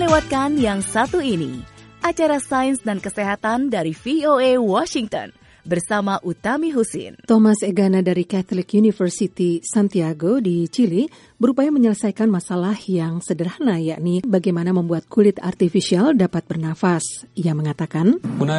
lewatkan yang satu ini, acara Sains dan Kesehatan dari VOA Washington bersama Utami Husin. Thomas Egana dari Catholic University Santiago di Chile berupaya menyelesaikan masalah yang sederhana, yakni bagaimana membuat kulit artifisial dapat bernafas. Ia mengatakan,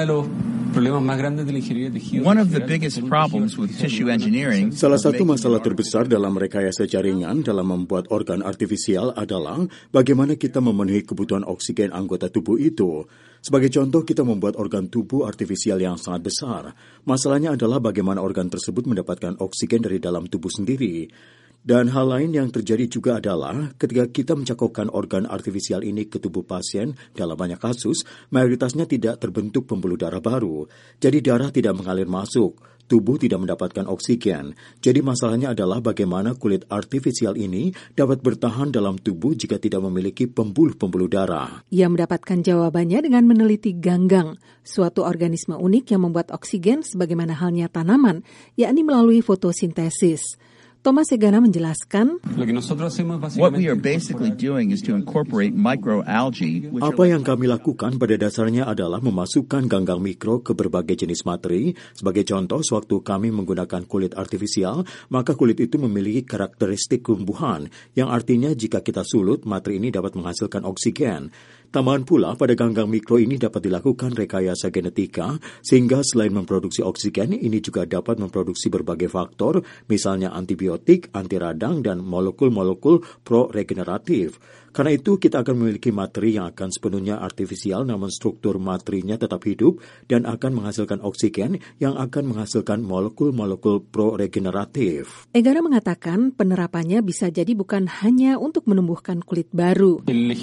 one of the biggest problems with tissue engineering, salah satu masalah terbesar dalam rekayasa jaringan dalam membuat organ artifisial adalah bagaimana kita memenuhi kebutuhan oksigen anggota tubuh itu. Sebagai contoh, kita membuat organ tubuh artifisial yang sangat besar. Masalahnya adalah bagaimana organ tersebut mendapatkan oksigen dari dalam tubuh sendiri. Dan hal lain yang terjadi juga adalah ketika kita mencakupkan organ artifisial ini ke tubuh pasien, dalam banyak kasus, mayoritasnya tidak terbentuk pembuluh darah baru. Jadi darah tidak mengalir masuk. Tubuh tidak mendapatkan oksigen. Jadi masalahnya adalah bagaimana kulit artifisial ini dapat bertahan dalam tubuh jika tidak memiliki pembuluh-pembuluh darah. Ia mendapatkan jawabannya dengan meneliti ganggang, suatu organisme unik yang membuat oksigen sebagaimana halnya tanaman, yakni melalui fotosintesis. Thomas Egana menjelaskan, what we are basically doing is to incorporate microalgae. Apa yang kami lakukan pada dasarnya adalah memasukkan ganggang mikro ke berbagai jenis materi. Sebagai contoh, sewaktu kami menggunakan kulit artifisial, maka kulit itu memiliki karakteristik tumbuhan, yang artinya jika kita sulut, materi ini dapat menghasilkan oksigen. Tambahan pula, pada ganggang mikro ini dapat dilakukan rekayasa genetika, sehingga selain memproduksi oksigen, ini juga dapat memproduksi berbagai faktor, misalnya antibiotik, anti radang, dan molekul-molekul pro-regeneratif. Karena itu, kita akan memiliki materi yang akan sepenuhnya artifisial, namun struktur materinya tetap hidup, dan akan menghasilkan oksigen yang akan menghasilkan molekul-molekul pro-regeneratif. Egana mengatakan penerapannya bisa jadi bukan hanya untuk menumbuhkan kulit baru.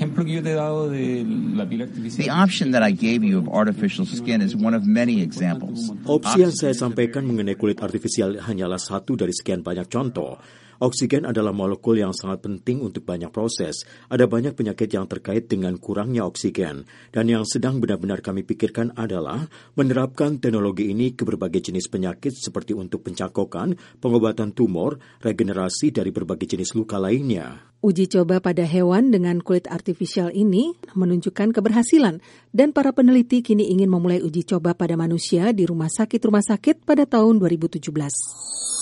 The option that I gave you of artificial skin is one of many examples. Opsi yang saya sampaikan mengenai kulit artifisial hanyalah satu dari sekian banyak contoh. Oksigen adalah molekul yang sangat penting untuk banyak proses. Ada banyak penyakit yang terkait dengan kurangnya oksigen. Dan yang sedang benar-benar kami pikirkan adalah menerapkan teknologi ini ke berbagai jenis penyakit seperti untuk pencakokan, pengobatan tumor, regenerasi dari berbagai jenis luka lainnya. Uji coba pada hewan dengan kulit artifisial ini menunjukkan keberhasilan dan para peneliti kini ingin memulai uji coba pada manusia di rumah sakit pada tahun 2017.